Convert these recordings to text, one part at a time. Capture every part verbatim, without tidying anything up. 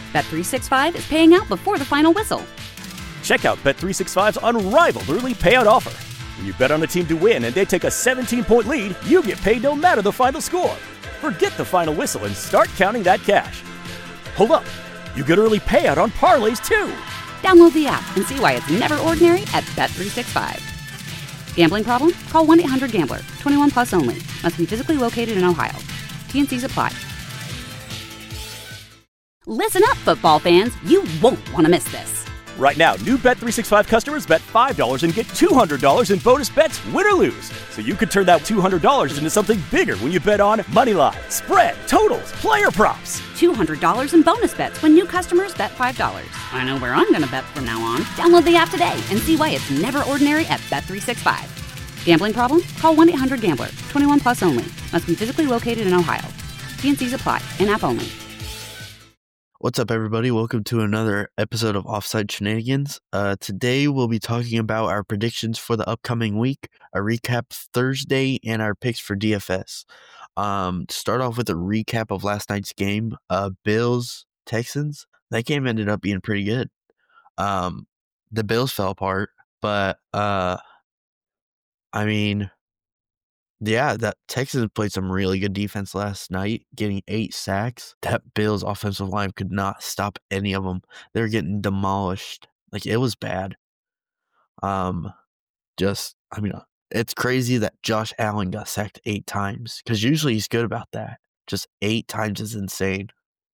Bet three sixty-five is paying out before the final whistle. Check out Bet three sixty-five's unrivaled early payout offer. When you bet on a team to win and they take a seventeen-point lead, you get paid no matter the final score. Forget the final whistle and start counting that cash. Hold up. You get early payout on parlays, too. Download the app and see why it's never ordinary at Bet three sixty-five. Gambling problem? Call one eight hundred gambler. twenty-one plus only. Must be physically located in Ohio. T N Cs apply. Listen up, football fans. You won't want to miss this. Right now, new Bet three sixty-five customers bet five dollars and get two hundred dollars in bonus bets, win or lose. So you could turn that two hundred dollars into something bigger when you bet on money line, spread, totals, player props. two hundred dollars in bonus bets when new customers bet five dollars. I know where I'm going to bet from now on. Download the app today and see why it's never ordinary at Bet three sixty-five. Gambling problem? Call one eight hundred gambler. twenty-one plus only. Must be physically located in Ohio. T N Cs apply. In-app only. What's up, everybody? Welcome to another episode of Offside Shenanigans. Uh, today, we'll be talking about our predictions for the upcoming week, a recap Thursday, and our picks for D F S. Um, to start off with a recap of last night's game, uh, Bills-Texans. That game ended up being pretty good. Um, the Bills fell apart, but, uh, I mean... Yeah, that Texans played some really good defense last night, getting eight sacks. That Bills offensive line could not stop any of them. They were getting demolished. Like, it was bad. Um, just, I mean, it's crazy that Josh Allen got sacked eight times, because usually he's good about that. Just eight times is insane.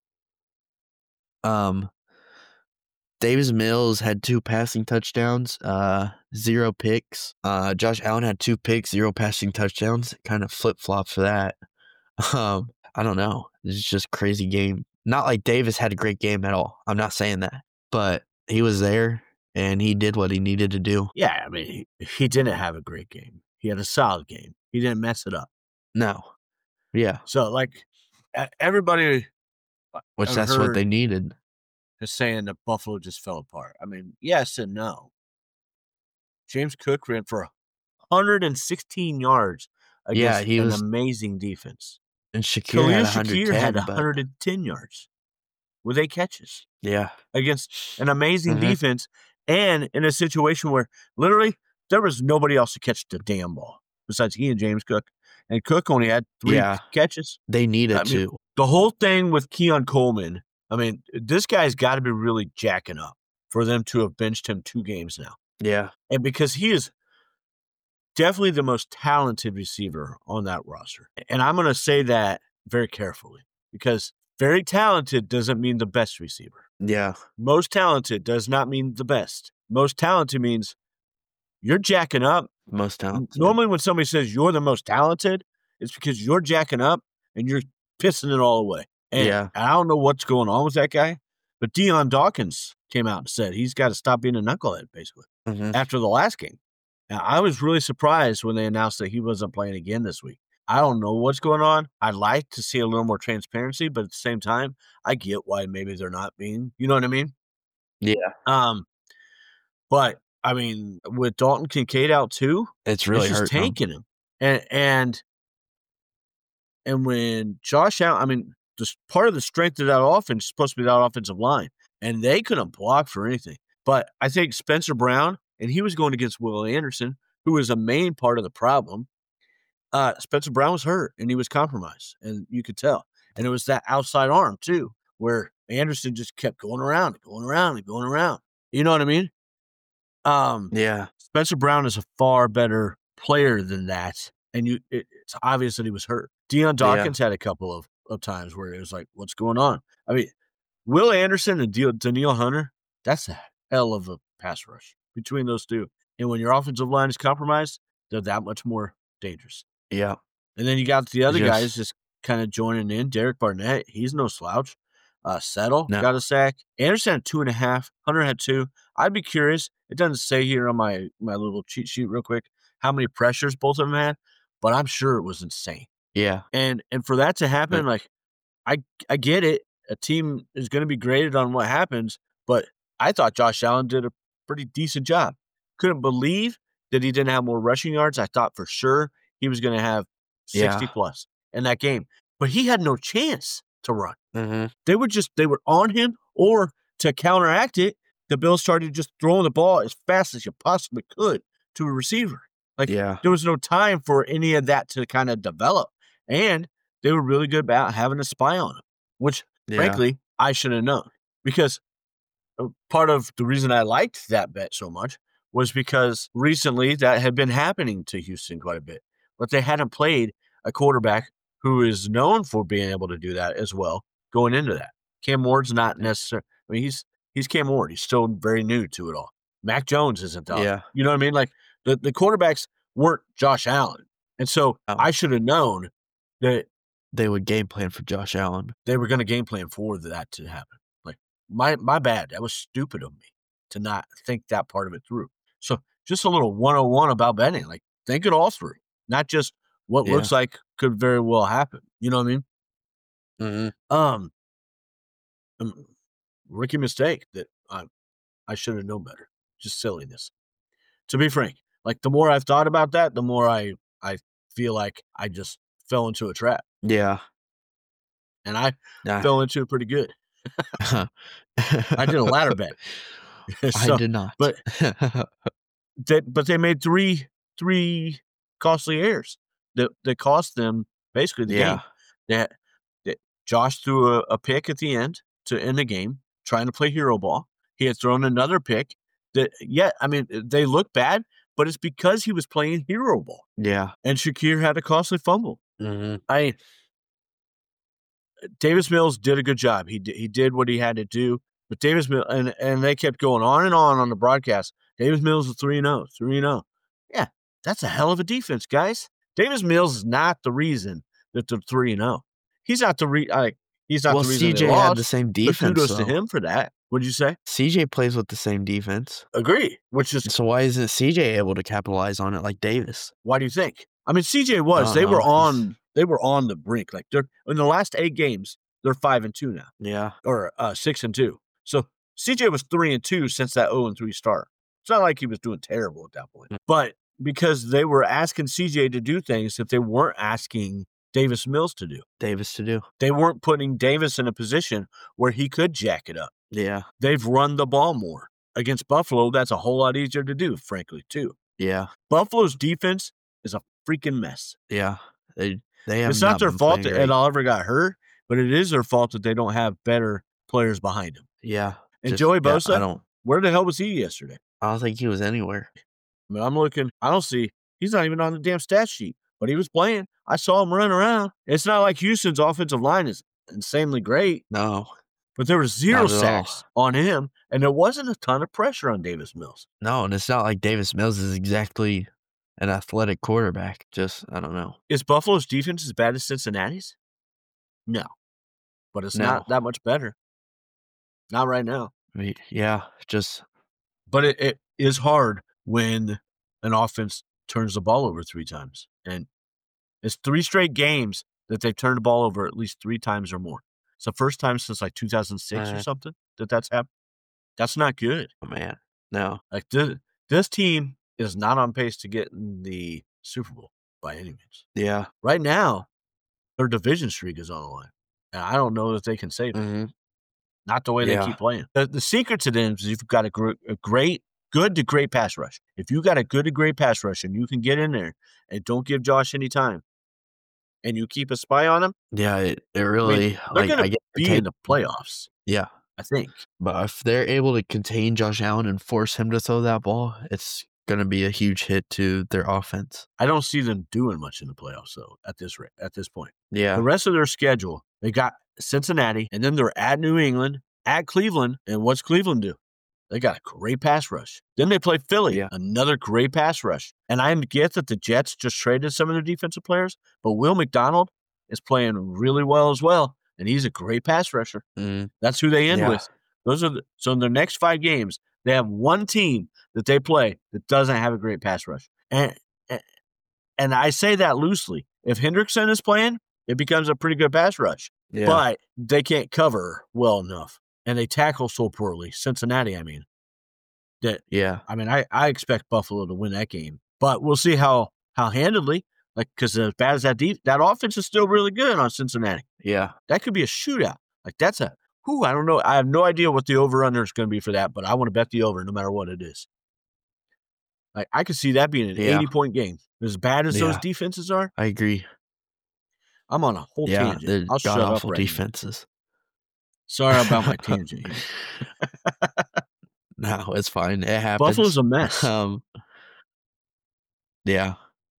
Um, Davis Mills had two passing touchdowns, uh, zero picks. Uh, Josh Allen had two picks, zero passing touchdowns. Kind of flip-flop for that. Um, I don't know. It's just a crazy game. Not like Davis had a great game at all. I'm not saying that. But he was there, and he did what he needed to do. Yeah, I mean, he, he didn't have a great game. He had a solid game. He didn't mess it up. No. Yeah. So, like, everybody... Which I've that's what they needed. Is saying that Buffalo just fell apart. I mean, yes and no. James Cook ran for one hundred sixteen yards against yeah, he an was, amazing defense. And Shakir Khalil had Shakir had one hundred ten but... yards with eight catches. Yeah. Against an amazing mm-hmm. defense and in a situation where literally there was nobody else to catch the damn ball besides he and James Cook. And Cook only had three yeah. catches. They needed I to. Mean, the whole thing with Keon Coleman, I mean, this guy's got to be really jacking up for them to have benched him two games now. Yeah. And because he is definitely the most talented receiver on that roster. And I'm going to say that very carefully because very talented doesn't mean the best receiver. Yeah. Most talented does not mean the best. Most talented means you're jacking up. Most talented. Normally when somebody says you're the most talented, it's because you're jacking up and you're pissing it all away. And yeah. I don't know what's going on with that guy, but Deion Dawkins came out and said he's got to stop being a knucklehead, basically, mm-hmm. after the last game. Now, I was really surprised when they announced that he wasn't playing again this week. I don't know what's going on. I'd like to see a little more transparency, but at the same time, I get why maybe they're not being, you know what I mean? Yeah. Um, But, I mean, with Dalton Kincaid out too, it's really it's just hurting tanking him. him. And, and, and when Josh Allen, I mean, Just part of the strength of that offense is supposed to be that offensive line, and they couldn't block for anything. But I think Spencer Brown, and he was going against Will Anderson, who was a main part of the problem. Uh, Spencer Brown was hurt, and he was compromised, and you could tell. And it was that outside arm, too, where Anderson just kept going around and going around and going around. You know what I mean? Um, yeah. Spencer Brown is a far better player than that, and you it, it's obvious that he was hurt. Deion Dawkins yeah. had a couple of of times where it was like, what's going on? I mean, Will Anderson and Danielle Hunter, that's a hell of a pass rush between those two. And when your offensive line is compromised, they're that much more dangerous. Yeah. And then you got the other just, guys just kind of joining in. Derek Barnett, he's no slouch. Uh, Settle no. got a sack. Anderson had two and a half. Hunter had two. I'd be curious. It doesn't say here on my, my little cheat sheet real quick how many pressures both of them had, but I'm sure it was insane. Yeah. And and for that to happen, but, like, I I get it. A team is going to be graded on what happens, but I thought Josh Allen did a pretty decent job. Couldn't believe that he didn't have more rushing yards. I thought for sure he was going to have sixty yeah. plus in that game. But he had no chance to run. Mm-hmm. They were just, they were on him Or to counteract it, the Bills started just throwing the ball as fast as you possibly could to a receiver. Like, Yeah. there was no time for any of that to kind of develop. And they were really good about having a spy on him, which, Yeah. frankly, I should have known. Because part of the reason I liked that bet so much was because recently that had been happening to Houston quite a bit. But they hadn't played a quarterback who is known for being able to do that as well going into that. Cam Ward's not necessarily – I mean, he's he's Cam Ward. He's still very new to it all. Mac Jones isn't done. Yeah. You know what I mean? Like, the, the quarterbacks weren't Josh Allen. And so Oh. I should have known that They would game plan for Josh Allen. they were going to game plan for that to happen. Like, my my bad. That was stupid of me to not think that part of it through. So just a little one oh one about betting. Like, think it all through, not just what Yeah. looks like could very well happen. You know what I mean? Mm-hmm. Um, um rookie mistake that I I should have known better. Just silliness. To be frank, like, the more I've thought about that, the more I I feel like I just fell into a trap, Yeah. and I Nah. fell into it pretty good. I did a ladder bet. So, I did not. but that but they made three three costly errors that that cost them basically the yeah. game. That that Josh threw a, a pick at the end to end the game, trying to play hero ball. He had thrown another pick that, yeah, I mean, they look bad, but it's because he was playing hero ball. Yeah. And Shakir had a costly fumble. Mm-hmm. I Davis Mills did a good job. He did, he did what he had to do. But Davis Mills, and, and they kept going on and on on the broadcast. Davis Mills is three and oh, three and oh. Yeah, that's a hell of a defense, guys. Davis Mills is not the reason that they're three and oh. He's not the re. I, he's not Well, the reason C J they lost. had the same But defense. kudos though. to him for that. What'd you say? C J plays with the same defense. Agree. Which is So why isn't C J able to capitalize on it like Davis? why do you think? I mean, C J was. I They don't were know. on. They were on the brink. Like, they're in the last eight games, they're five and two now, Yeah. or uh, six and two. So C J was three and two since that zero and three start. It's not like he was doing terrible at that point, Mm. but because they were asking C J to do things that they weren't asking Davis Mills to do. Davis to do. They weren't putting Davis in a position where he could jack it up. Yeah. They've run the ball more. Against Buffalo, that's a whole lot easier to do, frankly, too. Yeah. Buffalo's defense is a freaking mess. Yeah. They they have It's not, their been fault playing that Ed great. Oliver got hurt, but it is their fault that they don't have better players behind him. Yeah. And Just- Joey yeah, Bosa, I don't where the hell was he yesterday? I don't think he was anywhere. I mean, I'm looking, I don't see, he's not even on the damn stat sheet, but he was playing. I saw him run around. It's not like Houston's offensive line is insanely great, No. but there was zero Not at all. sacks on him, and there wasn't a ton of pressure on Davis Mills. No, and it's not like Davis Mills is exactly an athletic quarterback. Just I don't know. Is Buffalo's defense as bad as Cincinnati's? No, but it's No. not that much better. Not right now. I mean, yeah, just But it, it is hard when an offense turns the ball over three times. And it's three straight games that they've turned the ball over at least three times or more. It's the first time since like two thousand six or Uh. something that that's happened. That's not good. oh man, no. Like this, this team is not on pace to get in the Super Bowl by any means. Yeah. Right now, their division streak is on the line. And I don't know that they can save it. Mm-hmm. Not the way Yeah. they keep playing. The, the secret to them is you've got a, gr- a great, good to great pass rush. If you got a good to great pass rush and you can get in there and don't give Josh any time, and you keep a spy on him, Yeah, it, it really they're like going I to get be in the playoffs. Yeah, I think. but if they're able to contain Josh Allen and force him to throw that ball, it's gonna be a huge hit to their offense. I don't see them doing much in the playoffs though at this rate, at this point. Yeah. The rest of their schedule, they got Cincinnati, and then they're at New England, at Cleveland, and what's Cleveland do? They got a great pass rush. Then they play Philly, Yeah. another great pass rush. And I get that the Jets just traded some of their defensive players, but Will McDonald is playing really well as well, and he's a great pass rusher. Mm, That's who they end Yeah. with. Those are the, so in their next five games, they have one team that they play that doesn't have a great pass rush. And and, and I say that loosely. If Hendrickson is playing, it becomes a pretty good pass rush. yeah. But they can't cover well enough. And they tackle so poorly. Cincinnati, I mean. That yeah. I mean, I, I expect Buffalo to win that game. But we'll see how how handedly. Like, because as bad as that deep, that offense is still really good on Cincinnati. Yeah. That could be a shootout. Like, that's a whew, I don't know. I have no idea what the over-under is going to be for that, but I want to bet the over no matter what it is. Like, I could see that being an Yeah. eighty-point game. As bad as those Yeah. defenses are, I agree. I'm on a whole Yeah, tangent. they're I'll shut up god-awful right now. defenses. Sorry about my tangent here. No, it's fine. It happens. Buffalo's a mess. Um, yeah.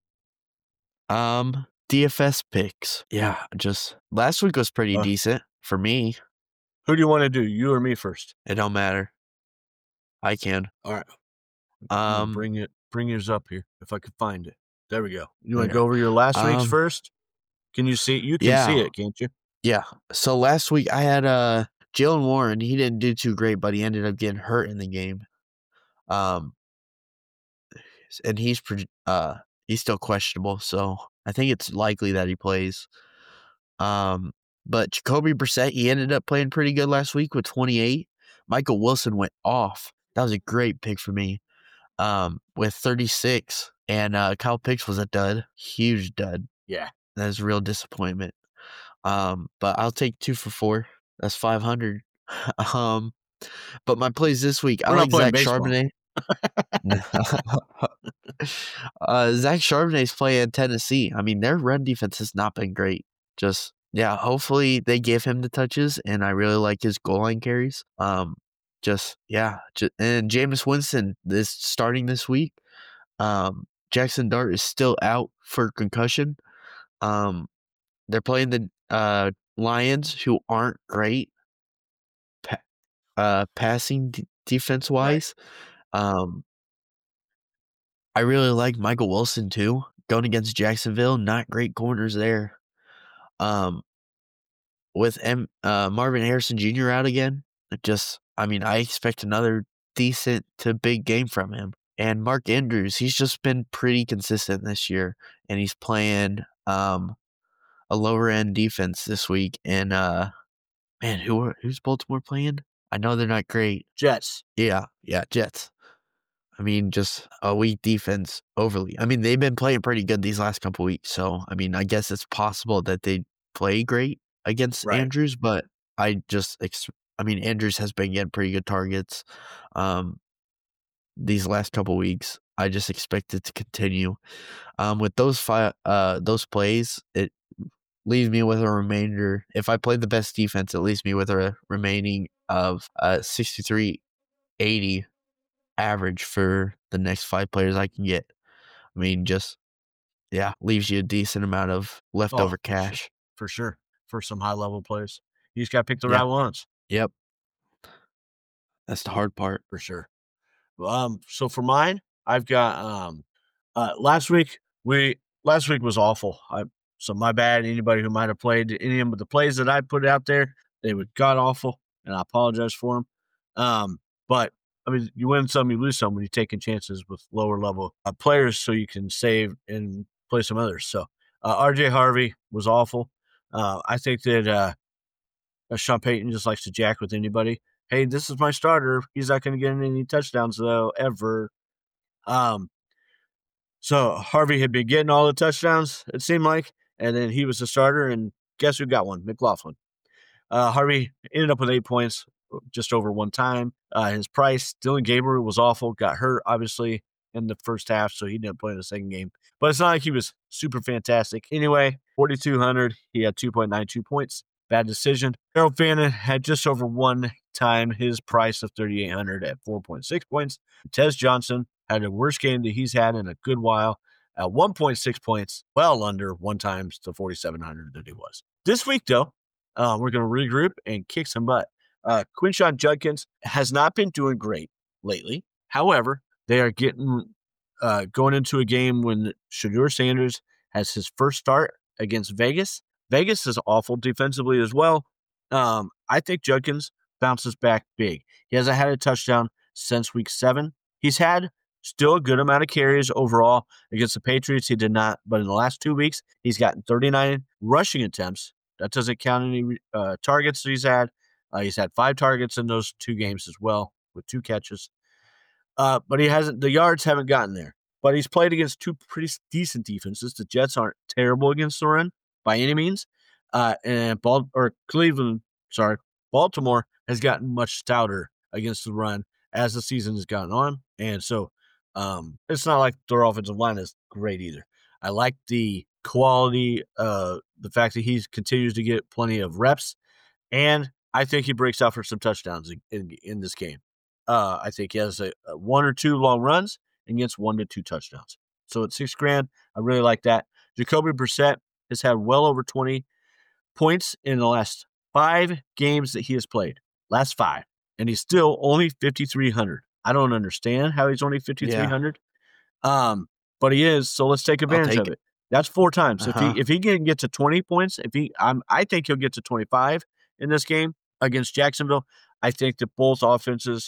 Um, D F S picks. Yeah, just last week was pretty Uh, decent for me. Who do you want to do, you or me first? It don't matter. I can. All right. I'm gonna Um, bring it, bring yours up here if I can find it. There we go. You want to there. go over your last week's Um, first? Can you see? You can yeah. see it, can't you? Yeah. So last week I had uh Jalen Warren. He didn't do too great, but he ended up getting hurt in the game. Um, and he's pre- uh he's still questionable, so I think it's likely that he plays. Um, but Jacoby Brissett, he ended up playing pretty good last week with twenty-eight. Michael Wilson went off. That was a great pick for me. Um, with thirty-six, and uh, Kyle Pitts was a dud, huge dud. Yeah. That was a real disappointment. Um, but I'll take two for four. That's five hundred. um, but my plays this week, We're I not like playing Zach baseball. Charbonnet. uh, Zach Charbonnet's playing Tennessee. I mean, their run defense has not been great. Just yeah, hopefully they give him the touches, and I really like his goal line carries. Um, just yeah, just, and Jameis Winston is starting this week. Um, Jackson Dart is still out for concussion. Um, they're playing the uh Lions, who aren't great, pa- uh, passing d- defense wise. Right. Um, I really like Michael Wilson too. Going against Jacksonville, not great corners there. Um, with M, uh, Marvin Harrison Junior out again, it just I mean, I expect another decent to big game from him. And Mark Andrews, he's just been pretty consistent this year, and he's playing um a lower end defense this week. And uh, man, who are, who's Baltimore playing? I know they're not great. Jets. Yeah, yeah, Jets. I mean, just a weak defense overly. I mean, they've been playing pretty good these last couple weeks. So, I mean, I guess it's possible that they play great against Right. Andrews, but I just, ex- I mean, Andrews has been getting pretty good targets um, these last couple weeks. I just expect it to continue. Um, with those five, uh, those plays, it leaves me with a remainder. If I play the best defense, it leaves me with a remaining of uh, sixty-three eighty average for the next five players I can get. I mean, just, yeah, leaves you a decent amount of leftover Oh, cash. For sure. For some high level players. You just got to pick the Yeah. right ones. Yep. That's the hard part. For sure. Um, so for mine, I've got um uh last week we last week was awful. I so my bad. Anybody who might have played any of the plays that I put out there, they were god awful, and I apologize for them. Um, but I mean, you win some, you lose some when you're taking chances with lower level uh, players, so you can save and play some others. So uh, R J Harvey was awful. Uh, I think that uh, uh, Sean Payton just likes to jack with anybody. Hey, this is my starter. He's not going to get any touchdowns though ever. Um, so Harvey had been getting all the touchdowns, it seemed like, and then he was the starter. And guess who got one? McLaughlin. Uh, Harvey ended up with eight points, just over one time. Uh, his price, Dylan Gabriel was awful. Got hurt obviously in the first half, so he didn't play in the second game. But it's not like he was super fantastic. Anyway, forty-two hundred. He had two point nine two points. Bad decision. Harold Fannin had just over one time his price of thirty-eight hundred at four point six points. Tez Johnson had the worst game that he's had in a good while at one point six points, well under one times the forty-seven hundred that he was. This week, though, uh, we're going to regroup and kick some butt. Uh, Quinshon Judkins has not been doing great lately. However, they are getting uh, going into a game when Shedeur Sanders has his first start against Vegas. Vegas is awful defensively as well. Um, I think Judkins bounces back big. He hasn't had a touchdown since week seven. He's had still a good amount of carries overall against the Patriots. He did not, but in the last two weeks, he's gotten thirty-nine rushing attempts. That doesn't count any uh, targets that he's had. Uh, he's had five targets in those two games as well with two catches. Uh, but he hasn't. The yards haven't gotten there. But he's played against two pretty decent defenses. The Jets aren't terrible against the run by any means. Uh, and Bald or Cleveland, sorry, Baltimore has gotten much stouter against the run as the season has gone on. And so um, it's not like their offensive line is great either. I like the quality, uh, the fact that he continues to get plenty of reps, and I think he breaks out for some touchdowns in, in, in this game. Uh, I think he has a, a one or two long runs and gets one to two touchdowns. So at six grand, I really like that. Jacoby Brissett has had well over twenty points in the last five games that he has played. Last five. And he's still only fifty-three hundred. I don't understand how he's only fifty-three hundred. Yeah. Um, but he is, so let's take advantage take of it. it. That's four times. Uh-huh. If he if he can get to twenty points, if he I'm, I think he'll get to twenty-five in this game against Jacksonville. I think that both offenses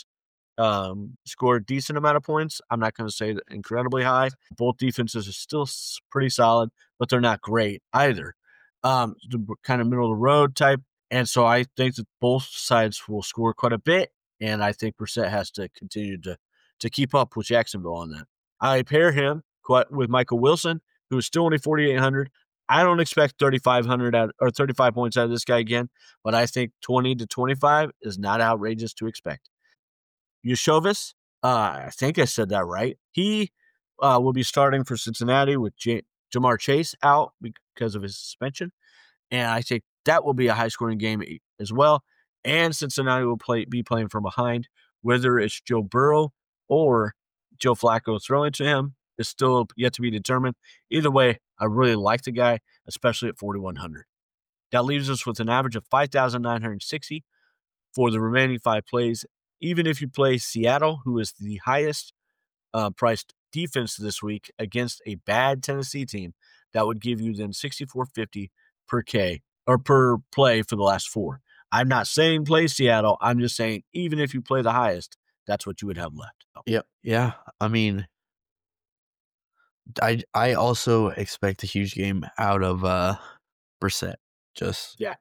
um, score a decent amount of points. I'm not going to say that incredibly high. Both defenses are still pretty solid, but they're not great either. Um, kind of middle of the road type. And so I think that both sides will score quite a bit, and I think Brissett has to continue to to keep up with Jacksonville on that. I pair him quite with Michael Wilson, who is still only forty-eight hundred. I don't expect thirty-five hundred out, or thirty-five points out of this guy again, but I think twenty to twenty-five is not outrageous to expect. Yushovis, uh, I think I said that right. He uh, will be starting for Cincinnati with J- Jamar Chase out because of his suspension, and I think that will be a high-scoring game as well. And Cincinnati will play be playing from behind, whether it's Joe Burrow or Joe Flacco throwing to him is still yet to be determined. Either way, I really like the guy, especially at forty-one hundred. That leaves us with an average of five thousand nine hundred sixty for the remaining five plays. Even if you play Seattle, who is the highest uh, priced defense this week against a bad Tennessee team, that would give you then sixty-four fifty per K or per play for the last four. I'm not saying play Seattle. I'm just saying even if you play the highest, that's what you would have left. Yeah, yeah. I mean, I I also expect a huge game out of uh, Brissett. Just yeah.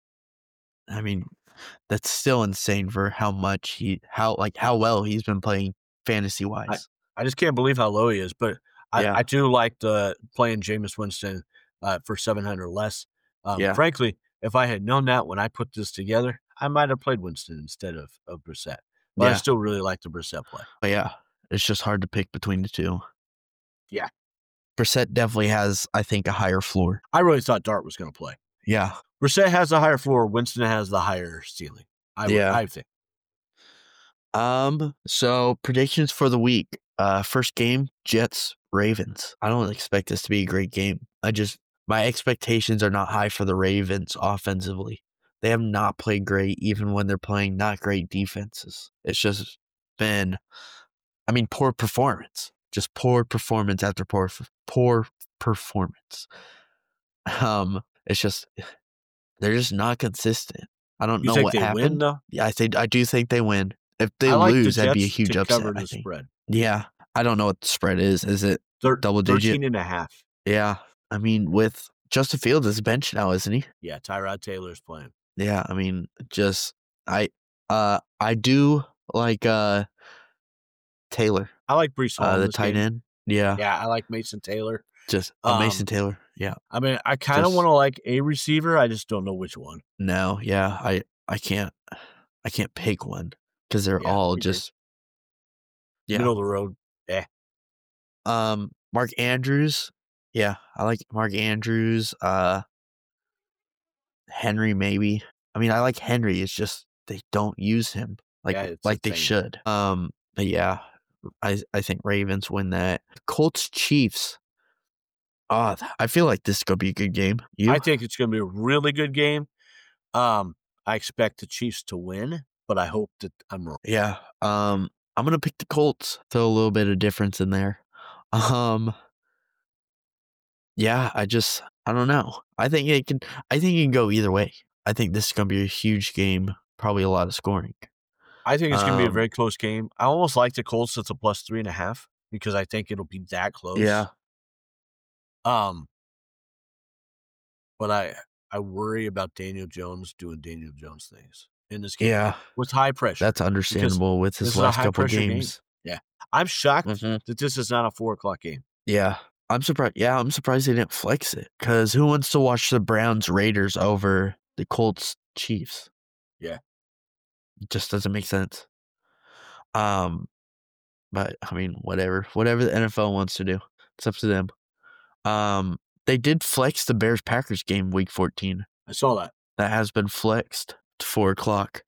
I mean, that's still insane for how much he how like how well he's been playing fantasy wise. I, I just can't believe how low he is. But I, yeah. I do like the playing Jameis Winston uh, for seven hundred less. Um, yeah. Frankly, if I had known that when I put this together, I might have played Winston instead of, of Brissett. But yeah. I still really like the Brissett play. But yeah, it's just hard to pick between the two. Yeah. Brissett definitely has, I think, a higher floor. I really thought Dart was going to play. Yeah. Brissett has the higher floor. Winston has the higher ceiling. I, yeah. I think. Um. So, predictions for the week. Uh, first game, Jets, Ravens. I don't expect this to be a great game. I just, my expectations are not high for the Ravens offensively. They have not played great, even when they're playing not great defenses. It's just been, I mean, poor performance. Just poor performance after poor, poor performance. Um, it's just, they're just not consistent. I don't you know think what they happened. Win, though? Yeah, I think I do think they win. If they I like lose, the that'd be a Jets huge to upset. Cover the I think. spread. Yeah, I don't know what the spread is. Is it Thir- double digit? thirteen and a half. Yeah, I mean, with Justin Fields is bench now, isn't he? Yeah, Tyrod Taylor's playing. Yeah, I mean, just I, uh, I do like uh, Taylor. I like Breece Hall, uh, the tight game. end. Yeah, yeah, I like Mason Taylor. Just uh, um, Mason Taylor. Yeah, I mean, I kind of want to like a receiver. I just don't know which one. No, yeah, I, I can't, I can't pick one because they're yeah, all just yeah. middle of the road. Eh. Um, Mark Andrews. Yeah, I like Mark Andrews. Uh, Henry, maybe. I mean, I like Henry. It's just they don't use him like yeah, like they should. Um, but yeah, I I think Ravens win that. Colts Chiefs. Ah, uh, I feel like this is gonna be a good game. You? I think it's gonna be a really good game. Um, I expect the Chiefs to win, but I hope that I'm wrong. Yeah. Um, I'm gonna pick the Colts. Throw a little bit of difference in there. Um. Yeah, I just I don't know. I think it can. I think it can go either way. I think this is gonna be a huge game. Probably a lot of scoring. I think it's um, gonna be a very close game. I almost like the Colts at the plus three and a half because I think it'll be that close. Yeah. Um. But I I worry about Daniel Jones doing Daniel Jones things in this game. Yeah. With high pressure. That's understandable with his last couple of games. Game. Yeah. I'm shocked mm-hmm. that this is not a four o'clock game. Yeah. I'm surprised. Yeah, I'm surprised they didn't flex it. Because who wants to watch the Browns Raiders over the Colts Chiefs? Yeah. It just doesn't make sense. Um, but I mean, whatever, whatever the N F L wants to do, it's up to them. Um, they did flex the Bears Packers game week fourteen. I saw that. That has been flexed to four o'clock.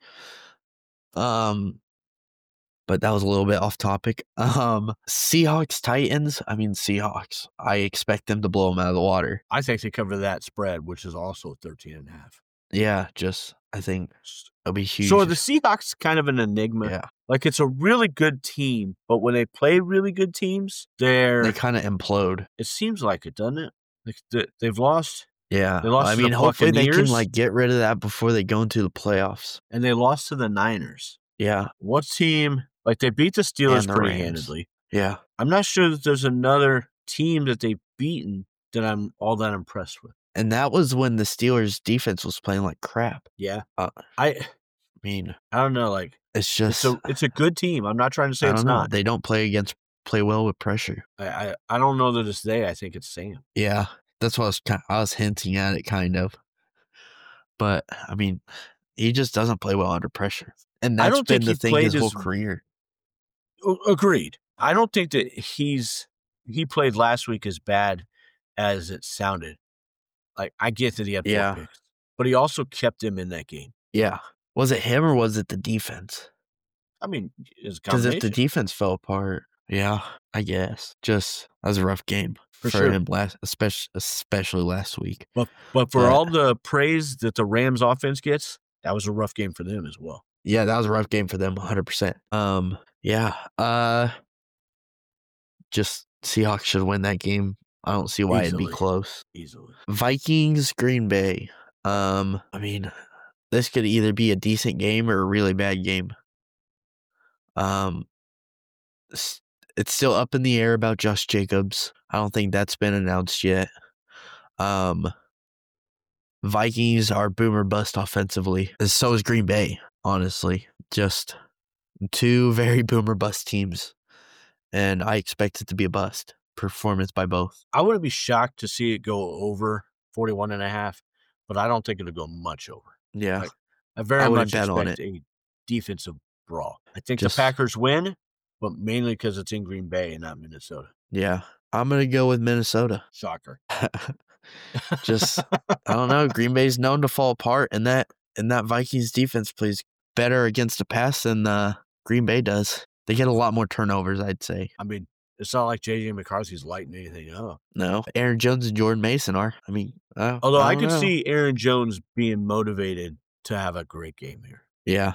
Um, but that was a little bit off topic. Um, Seahawks Titans. I mean, Seahawks. I expect them to blow them out of the water. I think they cover that spread, which is also thirteen and a half. Yeah, just I think it'll be huge. So are the Seahawks kind of an enigma? Yeah, Like, it's a really good team, but when they play really good teams, they're they kind of implode. it seems like it, doesn't it? Like they, they've lost. Yeah, They lost I to mean, the hopefully they can Buccaneers. like get rid of that before they go into the playoffs. And they lost to the Niners. Yeah, What team? Like, they beat the Steelers And the pretty Rams. handedly. yeah. I'm not sure that there's another team that they've beaten that I'm all that impressed with. And that was when the Steelers' defense was playing like crap. Yeah, Uh, I I mean, I don't know. Like, it's it's just a it's a good team. I'm not trying to say I it's don't know. not. They don't play against play well with pressure. I, I I don't know that it's they. I think it's Sam. Yeah, that's what I was ki- I was hinting at it, kind of. But I mean, he just doesn't play well under pressure, and I that's don't been think the he thing played his whole as- career. O- Agreed. I don't think that he's he played last week as bad as it sounded. Like, I get that he had four Yeah. picks, but he also kept him in that game. Yeah, was it him or was it the defense? I mean, it's a Because if the combination. defense fell apart, yeah, I guess just that was a rough game For for, sure. him last, especially especially last week. But but for But- all the praise that the Rams offense gets, that was a rough game for them as well. Yeah, that was a rough game for them, one hundred percent. Um, yeah, uh, just Seahawks should win that game. I don't see why it'd be Easily. close. Easily. Vikings, Green Bay. Um, I mean, this could either be a decent game or a really bad game. Um, s- it's still up in the air about Josh Jacobs. I don't think that's been announced yet. Um, Vikings are boomer bust offensively. And so is Green Bay, honestly. Just two very boomer bust teams. And I expect it to be a bust performance by both. I wouldn't be shocked to see it go over forty-one and a half, but I don't think it'll go much over. Yeah. Like, I very I wouldn't much bet on expect a defensive brawl. I think Just- the Packers win, but mainly because it's in Green Bay and not Minnesota. Yeah. I'm going to go with Minnesota. Shocker. Just I don't know. Green Bay's known to fall apart, and that and that Vikings defense plays better against the pass than uh, Green Bay does. They get a lot more turnovers, I'd say. I mean, it's not like J J McCarthy's lighting anything up. No, Aaron Jones and Jordan Mason are. I mean, uh, Although I, don't could know. see Aaron Jones being motivated to have a great game here. Yeah.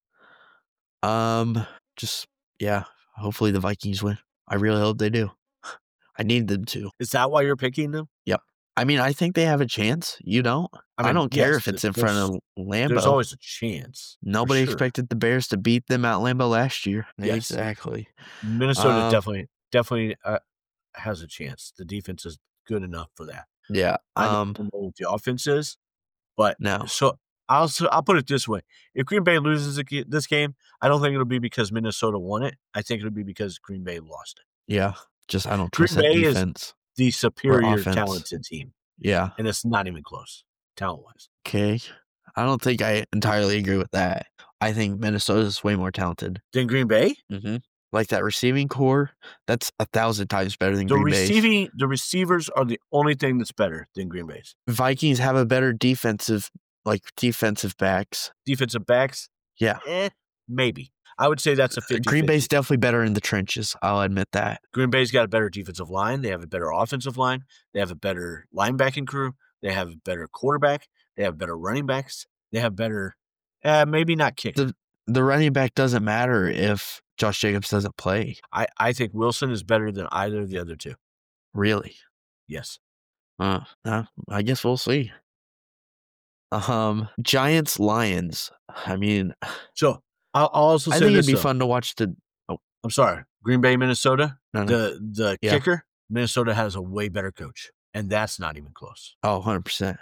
Um. Just yeah. Hopefully the Vikings win. I really hope they do. I need them to. Is that why you're picking them? I mean, I think they have a chance. You don't. I, mean, don't care yes, if it's th- in front there's- of Lambeau. There's always a chance. for Nobody sure. expected the Bears to beat them at Lambeau last year. Yes. Exactly. Minnesota Um, definitely definitely uh, has a chance. The defense is good enough for that. Yeah. I Um. don't know what the offense is, but No. so I'll so I'll put it this way: if Green Bay loses the ga- this game, I don't think it'll be because Minnesota won it. I think it'll be because Green Bay lost it. Yeah. Just I don't Green trust that Bay is- defense. The superior offense. talented team, Yeah. and it's not even close talent wise. Okay. I don't think I entirely agree with that. I think Minnesota's way more talented. Then Green Bay, Mm-hmm. Like that receiving core, that's a thousand times better than the Green Bay's. receiving, the receivers are the only thing that's better than Green Bay's. Vikings have a better defensive, like defensive backs. Defensive backs, Yeah. eh, maybe. I would say that's a fifty. Green Bay's definitely better in the trenches. I'll admit that. Green Bay's got a better defensive line. They have a better offensive line. They have a better linebacking crew. They have a better quarterback. They have better running backs. They have better, uh, maybe not kicker. The- The running back doesn't matter if Josh Jacobs doesn't play. I, I think Wilson is better than either of the other two. Really. Yes. Uh, uh, I guess we'll see. Um, Giants Lions. I mean, So I'll, I'll also I say think this. it'd be though. fun to watch the. I'm sorry. Green Bay, Minnesota. No, no. The the Yeah. kicker, Minnesota has a way better coach, and that's not even close. Oh, one hundred percent.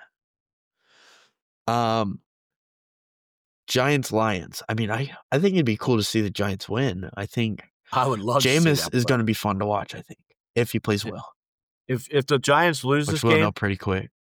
Um, Giants Lions. I mean, I I think it'd be cool to see the Giants win. I think I would love to see Jameis that is play. going to be fun to watch. I think if he plays well, If if the Giants lose which this we'll game, know pretty quick.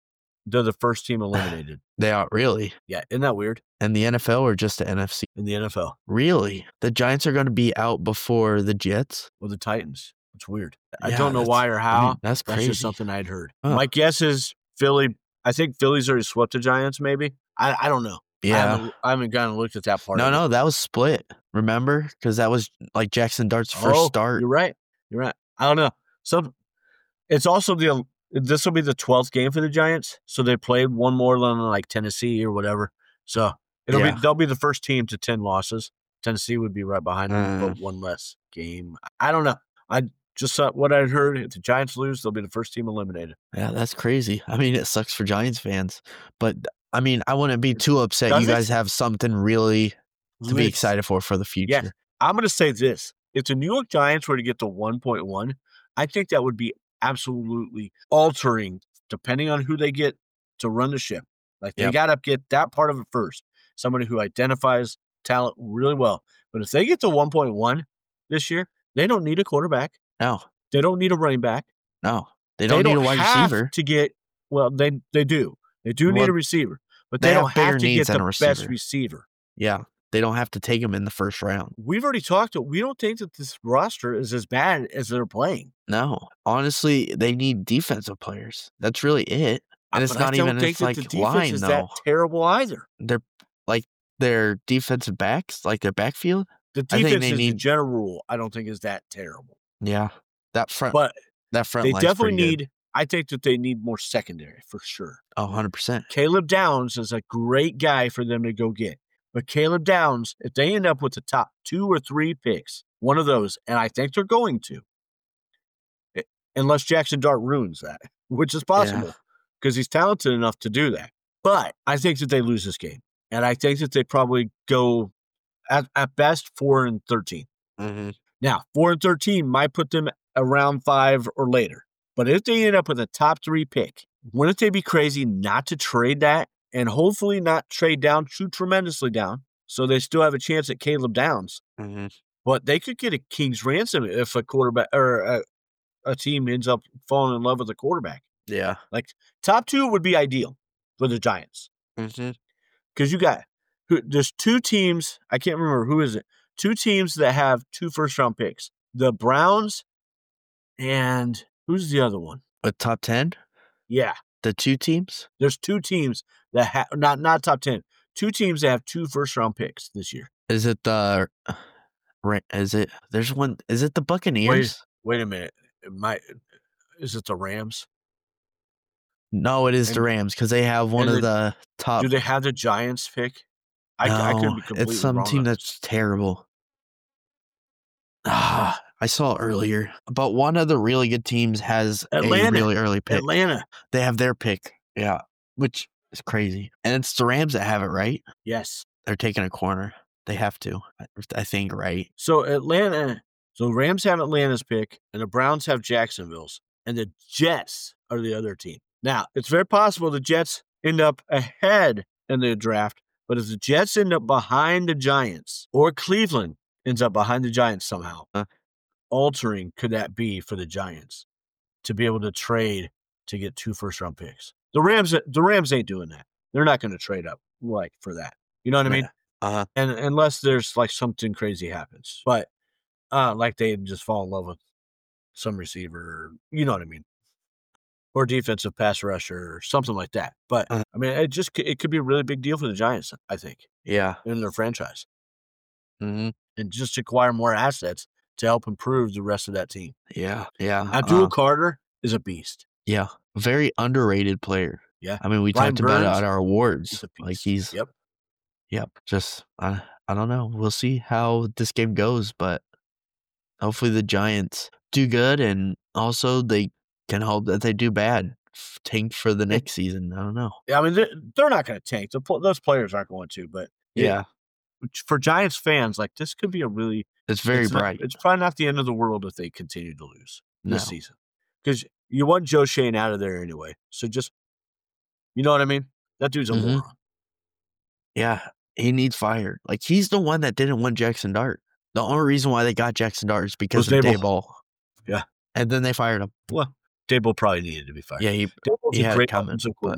they're the first team eliminated. They are really Yeah, isn't that weird? in the N F L or just the N F C? In the N F L, Really, the Giants are going to be out before the Jets. or the Titans. It's weird. I Yeah, don't know that's- why or I how. mean, that's That's crazy. just something I'd heard. Huh. My guess is Philly. I think Philly's already swept the Giants. Maybe I. I don't know. I Yeah. haven't, I haven't gone and looked at that part. No, of it. no, that was split. Remember, because that was like Jackson Dart's first Oh, start. You're right. You're right. I don't know. So it's also the this will be the twelfth game for the Giants. So they played one more than like Tennessee or whatever. So it'll Yeah. be they'll be the first team to ten losses. Tennessee would be right behind them, Uh. but one less game. I don't know. I just saw what I heard. If the Giants lose, they'll be the first team eliminated. Yeah, that's crazy. I mean, it sucks for Giants fans, but I mean, I wouldn't be too upset. Does you it? guys have something really to be Let's- excited for for the future. Yes. I'm going to say this. If the New York Giants were to get to one point one, I think that would be absolutely altering, depending on who they get to run the ship. Like, they Yep. got to get that part of it first. Somebody who identifies talent really well. But if they get to one point one this year, they don't need a quarterback. No, They don't need a running back. no, they don't need a wide have receiver. to get, well, they, they do. They do need Well, a receiver. But they they, have don't bigger have to needs get than the a best receiver. receiver. Yeah, they don't have to take him in the first round. We've already talked. We don't think that this roster is as bad as they're playing. No, honestly, they need defensive players. That's really it. And it's But I not don't even think it's that like the defense line is though. that terrible either. They're like their defensive backs, like their backfield. The I think defense they is the need- general rule. I don't think is that terrible. Yeah, that front, But that front. they line's definitely pretty good. need. I think that they need more secondary for sure. Oh, one hundred percent. Caleb Downs is a great guy for them to go get. But Caleb Downs, if they end up with the top two or three picks, one of those, and I think they're going to, it- unless Jackson Dart ruins that, which is possible because he's talented enough to do that. But I think that they lose this game. And I think that they probably go at, at best four and thirteen. Mm-hmm. Now, four and thirteen might put them around five or later. But if they end up with a top three pick, wouldn't they be crazy not to trade that and hopefully not trade down too tremendously down so they still have a chance at Caleb Downs? Mm-hmm. But they could get a king's ransom if a quarterback or a, a team ends up falling in love with a quarterback. Yeah. Like top two would be ideal for the Giants Mm-hmm. because you got who, there's two teams. I can't remember who is it. Two teams that have two first round picks: the Browns and who's the other one? A top ten. Yeah, The two teams. there's two teams that have not not top ten. Two teams that have two first round picks this year. Is it the? Ra- Is it? There's one. Is it the Buccaneers? Wait a minute. It might is it the Rams? No, it is the And- Rams because they have one and of the top. Do they have the Giants pick? I, I could No, be completely it's some wrong team on that's terrible. Ah, I saw earlier, but one of the really good teams has Atlanta. a really early this. pick. Atlanta. They have their pick, yeah, which is crazy. And it's the Rams that have it, right? Yes. They're taking a corner. They have to, I- I think, right? So Atlanta. So Rams have Atlanta's pick, and the Browns have Jacksonville's, and the Jets are the other team. Now, it's very possible the Jets end up ahead in the draft, but if the Jets end up behind the Giants, or Cleveland ends up behind the Giants somehow, Huh. altering could that be for the Giants to be able to trade to get two first round picks? The Rams, the Rams ain't doing that. They're not going to trade up like for that. You know what I mean? Uh, And unless there's like something crazy happens, but uh, like they just fall in love with some receiver, you know what I mean, or defensive pass rusher or something like that. But Uh. I mean, it just c- it could be a really big deal for the Giants, I think, yeah. in their franchise, hmm and just acquire more assets to help improve the rest of that team. Yeah. Yeah. Abdul uh, Carter is a beast. yeah. Very underrated player. Yeah. I mean, we Brian talked about it Burns at our awards. He's a beast. Like he's, yep. yep. Just, I, I don't know. We'll see how this game goes, but hopefully the Giants do good, and also they can hope that they do bad. F- Tank for the next season. I don't know. Yeah, I mean, they're, they're not going to tank. The, pl- those players aren't going to, but it- Yeah, for Giants fans, like this could be a really it's very it's not- bright. it's probably not the end of the world if they continue to lose No. this season, because you want Joe Shane out of there anyway. So just, you know what I mean? That dude's a Mhm. moron. Yeah, he needs fired. Like he's the one that didn't want Jackson Dart. The only reason why they got Jackson Dart is because Was of Daboll. Dayball. Yeah. And then they fired him. Well, Dable probably needed to be fired. Yeah, he Dable's he a had great comments, offensive but- coordinator.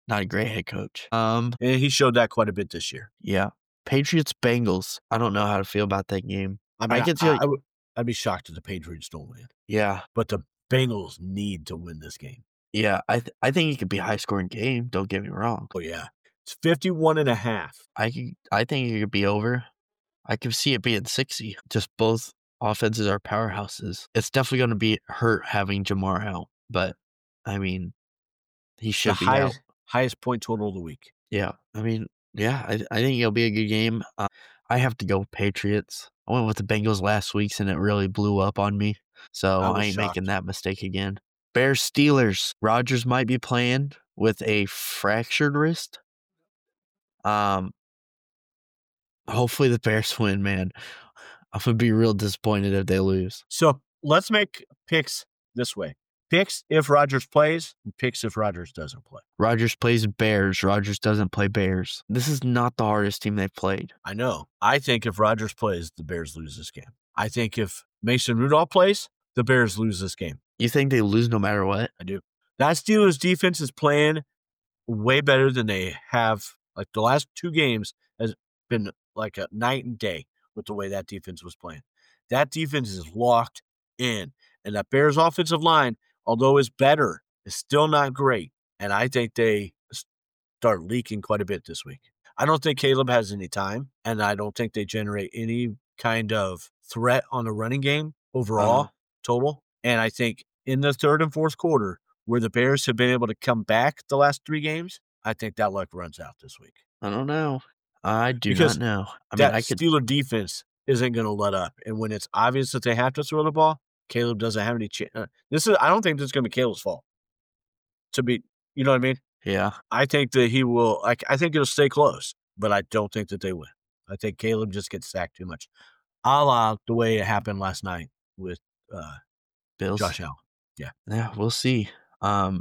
not a great head coach. Um, And he showed that quite a bit this year. yeah. Patriots Bengals. I don't know how to feel about that game. I mean, I I, can see. I, Like, I would, I'd be shocked if the Patriots don't win. yeah, But the Bengals need to win this game. yeah. I th- I think it could be a high scoring game. Don't get me wrong. Oh, yeah. It's fifty-one and a half. I could, I think it could be over. I could see it being sixty. Just both offenses are powerhouses. It's definitely going to be hurt having Jamar out, but I mean, he should the be highest, out. highest point total of the week. Yeah, I mean, yeah, I, I think it'll be a good game. Uh, I have to go with Patriots. I went with the Bengals last week's, and it really blew up on me. So I I, was ain't shocked. making that mistake again. Bears Steelers. Rodgers might be playing with a fractured wrist. Um, hopefully the Bears win, man. I'm gonna be real disappointed if they lose. So let's make picks this way. Picks if Rodgers plays, and picks if Rodgers doesn't play. Rodgers plays Bears. Rodgers doesn't play Bears. This is not the hardest team they've played. I know. I think if Rodgers plays, the Bears lose this game. I think if Mason Rudolph plays, the Bears lose this game. You think they lose no matter what? I do. That Steelers defense is playing way better than they have. Like the last two games has been like a night and day with the way that defense was playing. That defense is locked in. And that Bears offensive line, although is better, is still not great. And I think they start leaking quite a bit this week. I don't think Caleb has any time, and I don't think they generate any kind of threat on the running game overall, Uh-huh. total. And I think in the third and fourth quarter, where the Bears have been able to come back the last three games, I think that luck runs out this week. I don't know. I do Because not know. I mean, that I could. Steeler defense isn't going to let up. And when it's obvious that they have to throw the ball, Caleb doesn't have any chance. Uh, this is, I don't think this is going to be Caleb's fault. To be, you know what I mean? Yeah. I think that he will, like, I think it'll stay close, but I don't think that they win. I think Caleb just gets sacked too much. A la the way it happened last night with uh, Bills. Josh Allen. Yeah. Yeah, we'll see. Um,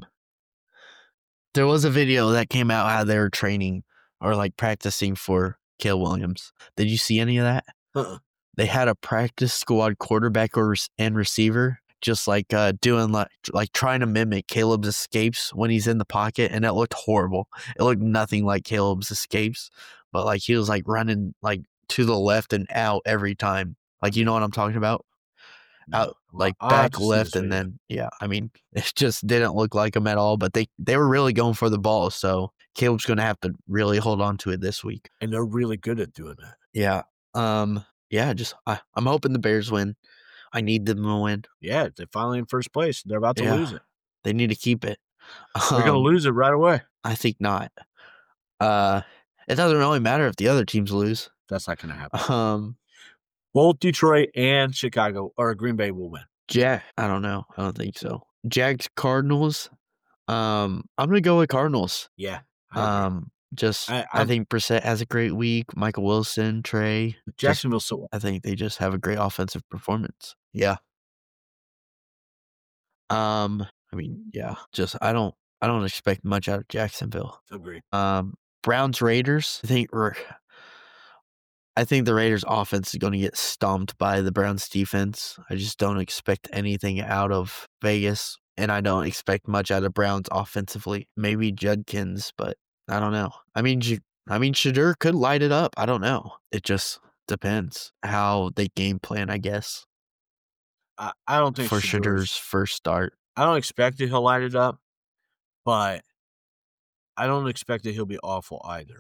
there was a video that came out how they were training or like practicing for Caleb Williams. Did you see any of that? Uh-uh. They had a practice squad quarterback or and receiver just like uh, doing like like trying to mimic Caleb's escapes when he's in the pocket, and it looked horrible. It looked nothing like Caleb's escapes, but like he was like running like to the left and out every time. Like, you know what I'm talking about? Out like I'll have back to see left this and video. then yeah. I mean, it just didn't look like him at all. But they they were really going for the ball, so Caleb's going to have to really hold on to it this week. And they're really good at doing that. Yeah. Um. Yeah. Just I, I'm hoping the Bears win. I need them to win. Yeah, they're finally in first place. They're about to Yeah. lose it. They need to keep it. They're going Um, to lose it right away. I think not. Uh, it doesn't really matter if the other teams lose. That's not going to happen. Um, Both Detroit and Chicago or Green Bay will win. Jack, I don't know. I don't think so. Jags Cardinals. Um, I'm gonna go with Cardinals. Yeah. I agree. Um, just I- I, I'm- think Brissett has a great week. Michael Wilson, Trey. Just, Jacksonville so I think they just have a great offensive performance. Yeah. Um, I mean, yeah. Just I don't I don't expect much out of Jacksonville. agree. Um, Browns Raiders. I think we're. I think the Raiders' offense is going to get stomped by the Browns' defense. I just don't expect anything out of Vegas, and I don't expect much out of Browns offensively. Maybe Judkins, but I don't know. I mean, J- I mean, Shadur could light it up. I don't know. It just depends how they game plan, I guess, I, I don't think for Shadur's- Shadur's first start. I don't expect that he'll light it up, but I don't expect that he'll be awful either.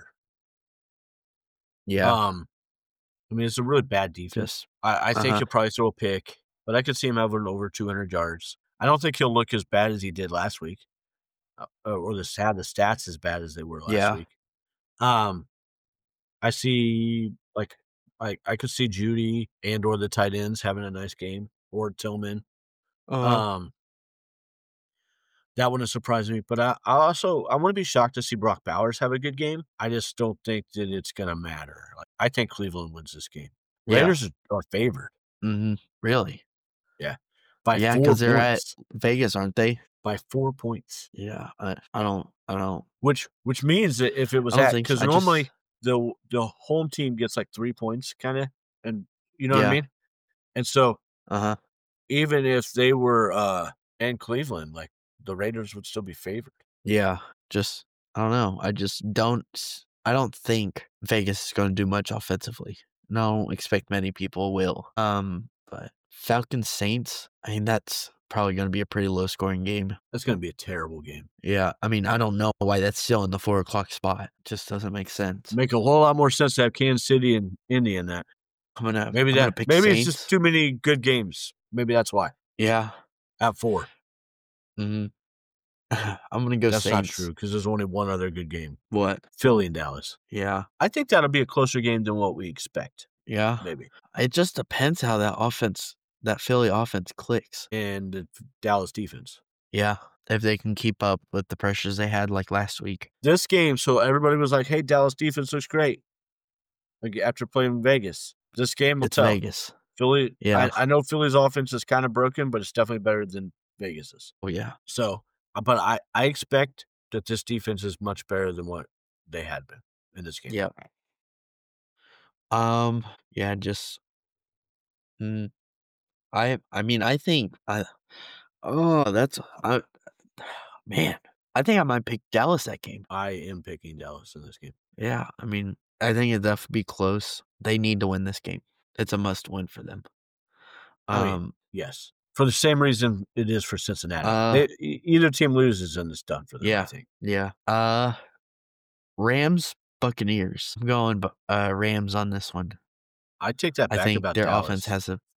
Yeah, Um, I mean, it's a really bad defense. just I, I think uh-huh. he'll probably throw a pick, but I could see him having over two hundred yards. I don't think he'll look as bad as he did last week, uh, or the have the stats as bad as they were last Yeah. week. Um, I see like I I could see Judy and or the tight ends having a nice game, or Tillman. uh, Um, that wouldn't surprise me, but I, I also I wouldn't be shocked to see Brock Bowers have a good game. I just don't think that it's gonna matter. Like I think Cleveland wins this game. Yeah. Raiders are favored hmm really. by Yeah, four 'cause they're at- points. Vegas, aren't they? By four points, Yeah, I, I don't, I don't. which which means that if it was I don't at think so. because I just- normally the the home team gets like three points, kind of, and you know what I Yeah. mean. And so Uh huh. even if they were uh in Cleveland, like the Raiders would still be favored. Yeah, just I don't know. I just don't. I don't think Vegas is going to do much offensively. No, expect many people will. Um, but Falcons Saints. I mean, that's probably going to be a pretty low scoring game. That's going to be a terrible game. Yeah, I mean, I don't know why that's still in the four o'clock spot. It just doesn't make sense. Make a whole lot more sense to have Kansas City and Indy in that. I'm gonna maybe I'm that gonna pick maybe Saints. it's just too many good games. Maybe that's why. Yeah, at four. Mm-hmm. I'm gonna go That's Saints. not true because there's only one other good game. What? Philly and Dallas. Yeah, I think that'll be a closer game than what we expect. yeah. Maybe. It just depends how that offense, that Philly offense, clicks. And the Dallas defense. Yeah, if they can keep up with the pressures they had like last week. This game, so everybody was like, "Hey, Dallas defense looks great." Like after playing Vegas, this game will It's tell. Vegas. Philly. Yeah. I, I know Philly's offense is kind of broken, but it's definitely better than Vegas's. Oh yeah. So, but I, I expect that this defense is much better than what they had been in this game. Yeah. Um. Yeah. Just. Mm, I. I mean. I think. I. Oh, that's. I. Man, I think I might pick Dallas that game. I am picking Dallas in this game. Yeah. I mean, I think it'd definitely be close. They need to win this game. It's a must win for them. I mean, Um. yes. For the same reason it is for Cincinnati. Uh, they, e- either team loses and it's done for them, Yeah. I think. Yeah. Uh. Rams Buccaneers. I'm going. bu- Uh. Rams on this one. I take that back I think about their Dallas. offense has a.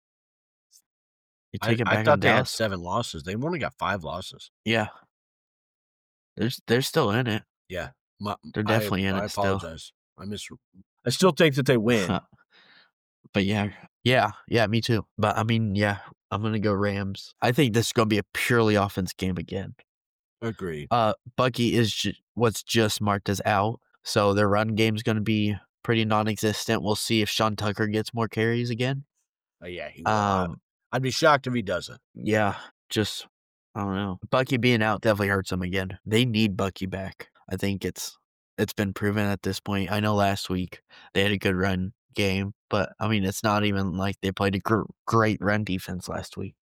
You I, take it I back thought on they had Dallas. seven losses. They've only got five losses. Yeah. They're they're still in it. Yeah. My, They're definitely I, in I it still. apologize. I miss. I still think that they win. But yeah, yeah, yeah, me too. But I mean, yeah, I'm gonna go Rams. I think this is gonna be a purely offense game again. Agreed. Uh, Bucky is ju- what's just marked as out, so their run game's gonna be pretty non-existent. We'll see if Sean Tucker gets more carries again. Uh, yeah, he will. I- Um, I'd be shocked if he doesn't. yeah, just I don't know. Bucky being out definitely hurts them again. They need Bucky back. I think it's it's been proven at this point. I know last week they had a good run game, but I mean it's not even like they played a gr- great run defense last week.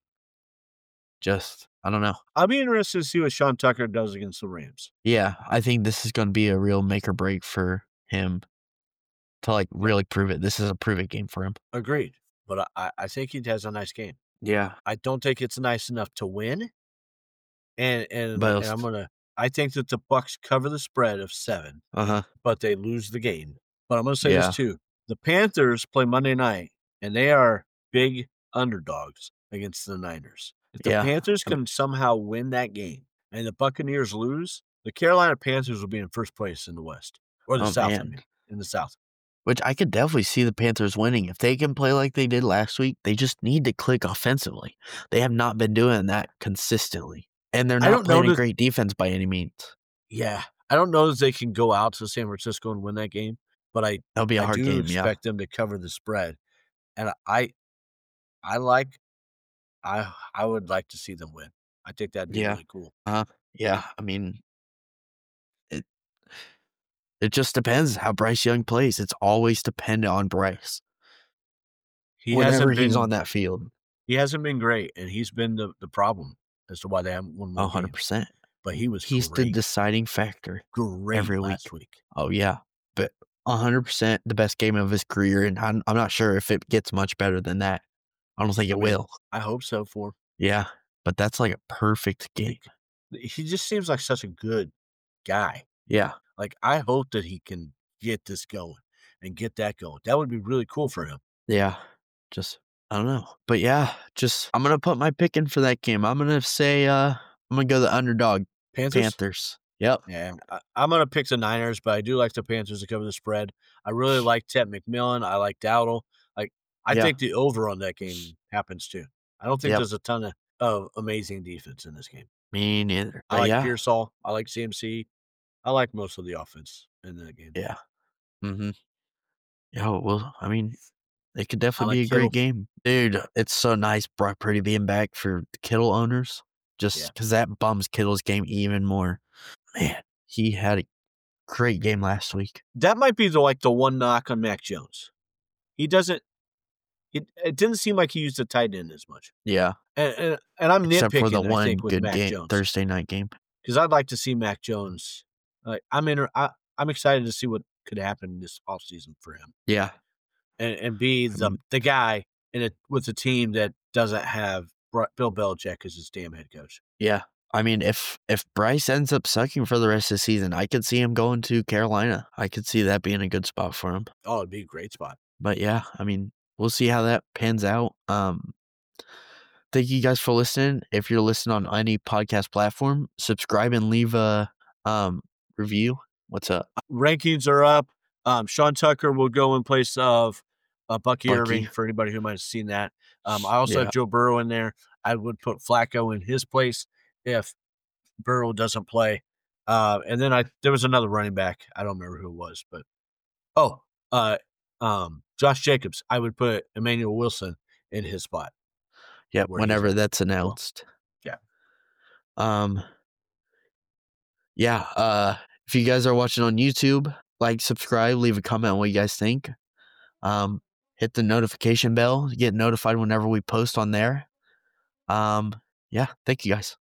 Just I don't know. I'll be interested to see what Sean Tucker does against the Rams. Yeah, I think this is going to be a real make or break for him to like really prove it. This is a prove it game for him. Agreed. But I, I think he has a nice game. Yeah, I don't think it's nice enough to win. And and, But and I'm gonna I think that the Bucks cover the spread of seven, uh huh. but they lose the game. But I'm gonna say Yeah. this too. The Panthers play Monday night and they are big underdogs against the Niners. If the Yeah. Panthers can somehow win that game and the Buccaneers lose, the Carolina Panthers will be in first place in the West. Or the Oh, South, I man. mean, in the South. Which I could definitely see the Panthers winning if they can play like they did last week. They just need to click offensively. They have not been doing that consistently, and they're I not don't know playing a that- great defense by any means. Yeah. I don't know that they can go out to San Francisco and win that game, but I That'll be a I hard do game. expect them to cover the spread, and I, I like, I I would like to see them win. I think that'd be Yeah. really cool. Yeah, yeah. I mean, it it just depends how Bryce Young plays. It's always dependent on Bryce. He Whenever hasn't been he's on that field, he hasn't been great, and he's been the, the problem as to why they haven't won more one hundred games. percent. But he was He's great, the deciding factor. great every last week. Oh yeah, but one hundred percent the best game of his career, and I'm I'm not sure if it gets much better than that. I don't think I it mean, will. I hope so for him. Yeah, but that's like a perfect game. He just seems like such a good guy. Yeah, Like I hope that he can get this going and get that going. That would be really cool for him. yeah. Just I don't know, but yeah, just I'm gonna put my pick in for that game. I'm gonna say uh I'm gonna go the underdog Panthers. Panthers. Yep. Yeah, I, I'm going to pick the Niners, but I do like the Panthers to cover the spread. I really like Ted McMillan. I like Dowdle. Like, I Yeah. think the over on that game happens too. I don't think Yep. there's a ton of, of amazing defense in this game. Me neither. I But like yeah. Pearsall. I like C M C. I like most of the offense in that game. Yeah. Mm-hmm. Yeah. Well, I mean, it could definitely like be a great game, dude. It's so nice Brock Purdy being back for the Kittle owners, just Yeah. because that bums Kittle's game even more. Man, he had a great game last week. That might be the like the one knock on Mac Jones. He doesn't. It, it didn't seem like he used the tight end as much. Yeah, And and, and I'm except nitpicking for the I one think, with good Mac game, Jones Thursday night game. because I'd like to see Mac Jones Like I'm in, I, I'm excited to see what could happen this offseason for him. Yeah. And and be the mean- the guy in a with a team that doesn't have Br- Bill Belichick as his damn head coach. Yeah. I mean, if if Bryce ends up sucking for the rest of the season, I could see him going to Carolina. I could see that being a good spot for him. Oh, it'd be a great spot. But yeah, I mean, we'll see how that pans out. Um, thank you guys for listening. If you're listening on any podcast platform, subscribe and leave a um, review. What's up? Rankings are up. Um, Sean Tucker will go in place of uh, Bucky, Bucky. Irving, for anybody who might have seen that. Um, I also Yeah. have Joe Burrow in there. I would put Flacco in his place if Burrow doesn't play. Uh, and then I there was another running back. I don't remember who it was, but oh, uh, um, Josh Jacobs. I would put Emmanuel Wilson in his spot. Yeah, where he's whenever at. that's announced. Yeah. Um. Yeah. Uh. If you guys are watching on YouTube, like, subscribe, leave a comment on what you guys think. Um. Hit the notification bell to get notified whenever we post on there. Um. Yeah. Thank you guys.